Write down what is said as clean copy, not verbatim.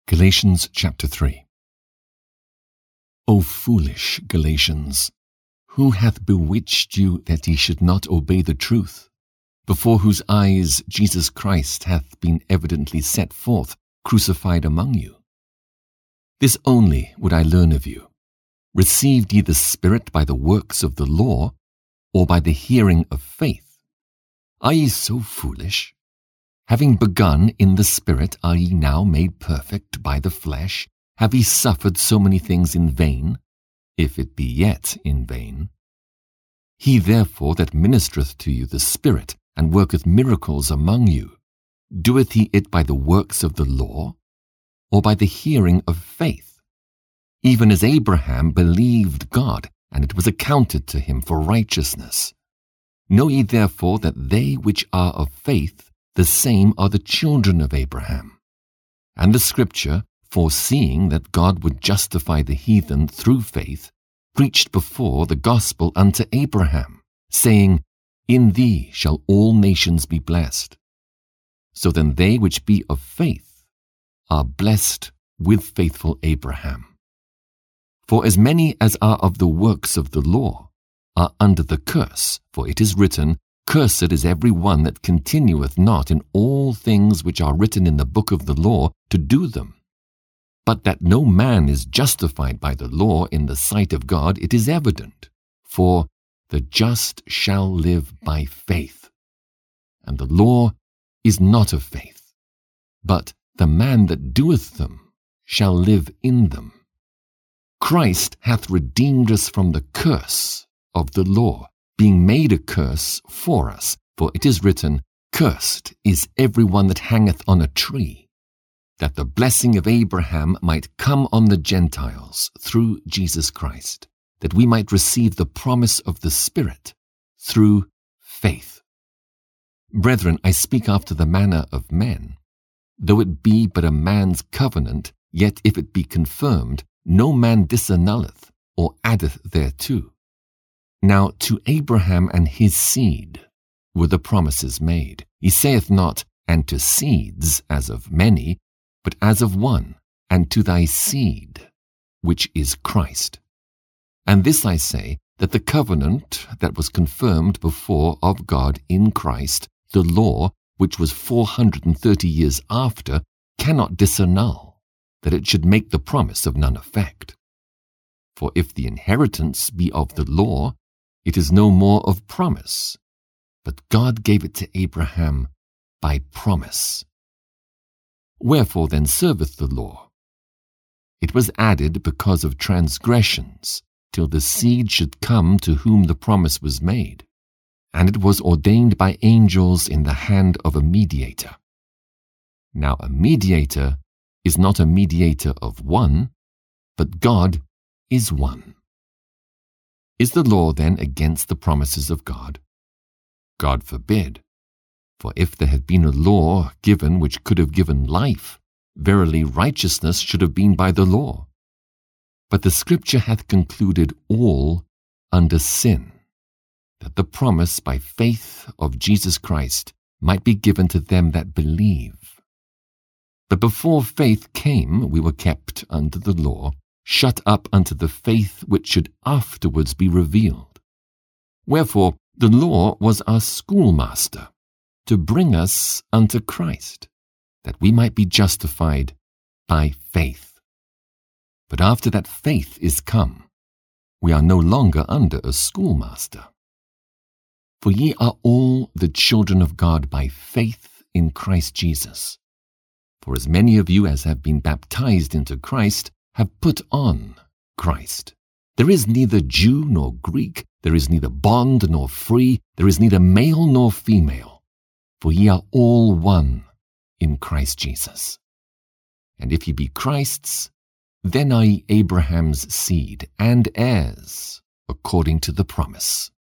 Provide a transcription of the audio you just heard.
Galatians chapter 3. O foolish Galatians, who hath bewitched you that ye should not obey the truth, before whose eyes Jesus Christ hath been evidently set forth, crucified among you? This only would I learn of you. Received ye the Spirit by the works of the law, or by the hearing of faith? Are ye so foolish? Having begun in the Spirit, are ye now made perfect by the flesh? Have ye suffered so many things in vain, if it be yet in vain? He therefore that ministereth to you the Spirit, and worketh miracles among you, doeth he it by the works of the law, or by the hearing of faith? Even as Abraham believed God, and it was accounted to him for righteousness. Know ye therefore that they which are of faith, the same are the children of Abraham. And the Scripture, foreseeing that God would justify the heathen through faith, preached before the gospel unto Abraham, saying, In thee shall all nations be blessed. So then they which be of faith are blessed with faithful Abraham. For as many as are of the works of the law are under the curse, for it is written, Cursed is every one that continueth not in all things which are written in the book of the law to do them. But that no man is justified by the law in the sight of God, it is evident. For the just shall live by faith. And the law is not of faith, but the man that doeth them shall live in them. Christ hath redeemed us from the curse of the law, being made a curse for us. For it is written, Cursed is every one that hangeth on a tree, that the blessing of Abraham might come on the Gentiles through Jesus Christ, that we might receive the promise of the Spirit through faith. Brethren, I speak after the manner of men. Though it be but a man's covenant, yet if it be confirmed, no man disannulleth or addeth thereto. Now to Abraham and his seed were the promises made. He saith not, and to seeds as of many, but as of one, and to thy seed, which is Christ. And this I say, that the covenant that was confirmed before of God in Christ, the law, which was 430 years after, cannot disannul, that it should make the promise of none effect. For if the inheritance be of the law, it is no more of promise, but God gave it to Abraham by promise. Wherefore then serveth the law? It was added because of transgressions, till the seed should come to whom the promise was made, and it was ordained by angels in the hand of a mediator. Now a mediator is not a mediator of one, but God is one. Is the law then against the promises of God? God forbid. For if there had been a law given which could have given life, verily righteousness should have been by the law. But the Scripture hath concluded all under sin, that the promise by faith of Jesus Christ might be given to them that believe. But before faith came, we were kept under the law, shut up unto the faith which should afterwards be revealed. Wherefore the law was our schoolmaster, to bring us unto Christ, that we might be justified by faith. But after that faith is come, we are no longer under a schoolmaster. For ye are all the children of God by faith in Christ Jesus. For as many of you as have been baptized into Christ have put on Christ. There is neither Jew nor Greek, there is neither bond nor free, there is neither male nor female, for ye are all one in Christ Jesus. And if ye be Christ's, then are ye Abraham's seed, and heirs according to the promise.